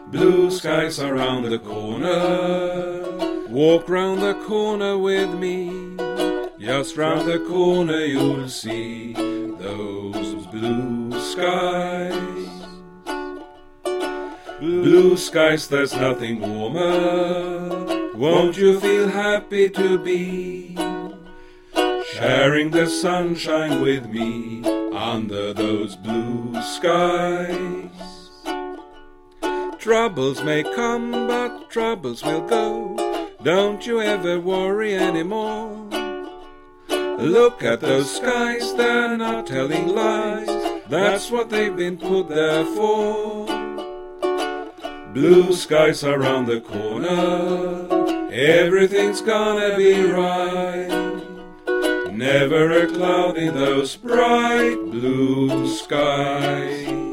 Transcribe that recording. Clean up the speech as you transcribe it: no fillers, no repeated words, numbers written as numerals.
Blue skies around the corner. Walk round the corner with me. Just round the corner you'll see those blue skies. Blue skies, there's nothing warmer. Won't you feel happy to be sharing the sunshine with me under those blue skies? Troubles may come, but troubles will go. Don't you ever worry anymore. Look at those skies, they're not telling lies. That's what they've been put there for. Blue skies around the corner. Everything's gonna be right. Never a cloud in those bright blue skies.